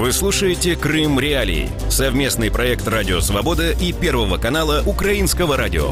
Вы слушаете «Крым Реалии» – совместный проект «Радио Свобода» и Первого канала Украинского радио.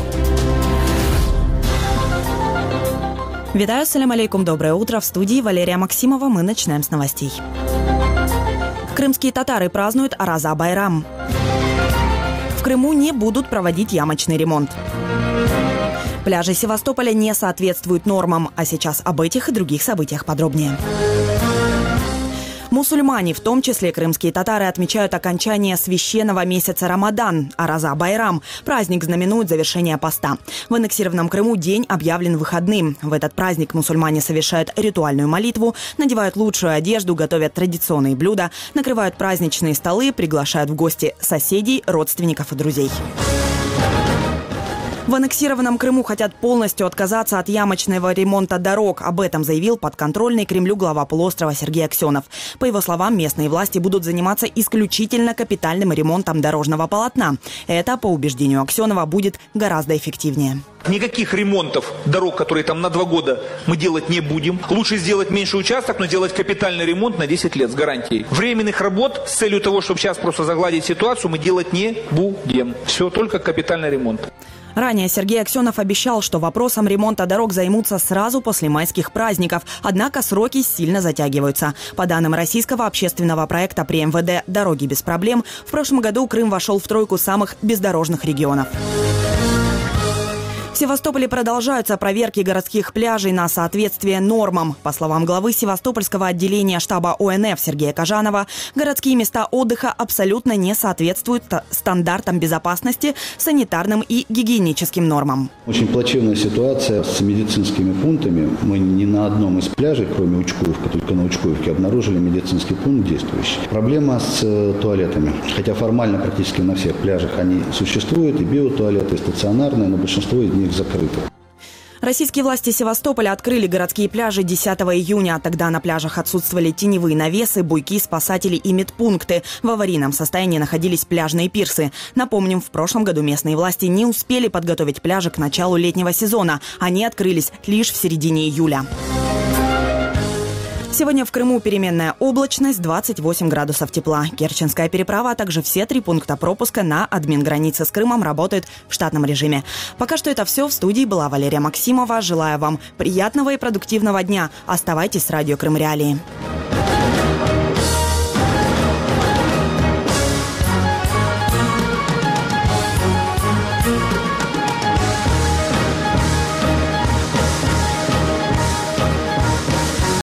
Витаю, салям алейкум, доброе утро. В студии Валерия Максимова. Мы начинаем с новостей. Крымские татары празднуют Араза Байрам. В Крыму не будут проводить ямочный ремонт. Пляжи Севастополя не соответствуют нормам. А сейчас об этих и других событиях подробнее. Мусульмане, в том числе крымские татары, отмечают окончание священного месяца Рамадан, Араза Байрам. Праздник знаменует завершение поста. В аннексированном Крыму день объявлен выходным. В этот праздник мусульмане совершают ритуальную молитву, надевают лучшую одежду, готовят традиционные блюда, накрывают праздничные столы, приглашают в гости соседей, родственников и друзей. В аннексированном Крыму хотят полностью отказаться от ямочного ремонта дорог. Об этом заявил подконтрольный Кремлю глава полуострова Сергей Аксенов. По его словам, местные власти будут заниматься исключительно капитальным ремонтом дорожного полотна. Это, по убеждению Аксенова, будет гораздо эффективнее. Никаких ремонтов дорог, которые там на 2 года, мы делать не будем. Лучше сделать меньший участок, но делать капитальный ремонт на 10 лет с гарантией. Временных работ с целью того, чтобы сейчас просто загладить ситуацию, мы делать не будем. Все, только капитальный ремонт. Ранее Сергей Аксенов обещал, что вопросом ремонта дорог займутся сразу после майских праздников. Однако сроки сильно затягиваются. По данным российского общественного проекта при МВД «Дороги без проблем», в прошлом году Крым вошел в тройку самых бездорожных регионов. В Севастополе продолжаются проверки городских пляжей на соответствие нормам. По словам главы Севастопольского отделения штаба ОНФ Сергея Кожанова, городские места отдыха абсолютно не соответствуют стандартам безопасности, санитарным и гигиеническим нормам. Очень плачевная ситуация с медицинскими пунктами. Мы ни на одном из пляжей, кроме Учкуевка, только на Учкуевке, обнаружили медицинский пункт действующий. Проблема с туалетами. Хотя формально практически на всех пляжах они существуют, и биотуалеты, и стационарные, но большинство из них закрыты. Российские власти Севастополя открыли городские пляжи 10 июня. Тогда на пляжах отсутствовали теневые навесы, буйки, спасатели и медпункты. В аварийном состоянии находились пляжные пирсы. Напомним, в прошлом году местные власти не успели подготовить пляжи к началу летнего сезона. Они открылись лишь в середине июля. Сегодня в Крыму переменная облачность, 28 градусов тепла. Керченская переправа, а также все 3 пункта пропуска на админгранице с Крымом работают в штатном режиме. Пока что это все. В студии была Валерия Максимова. Желаю вам приятного и продуктивного дня. Оставайтесь с радио Крым Реалии.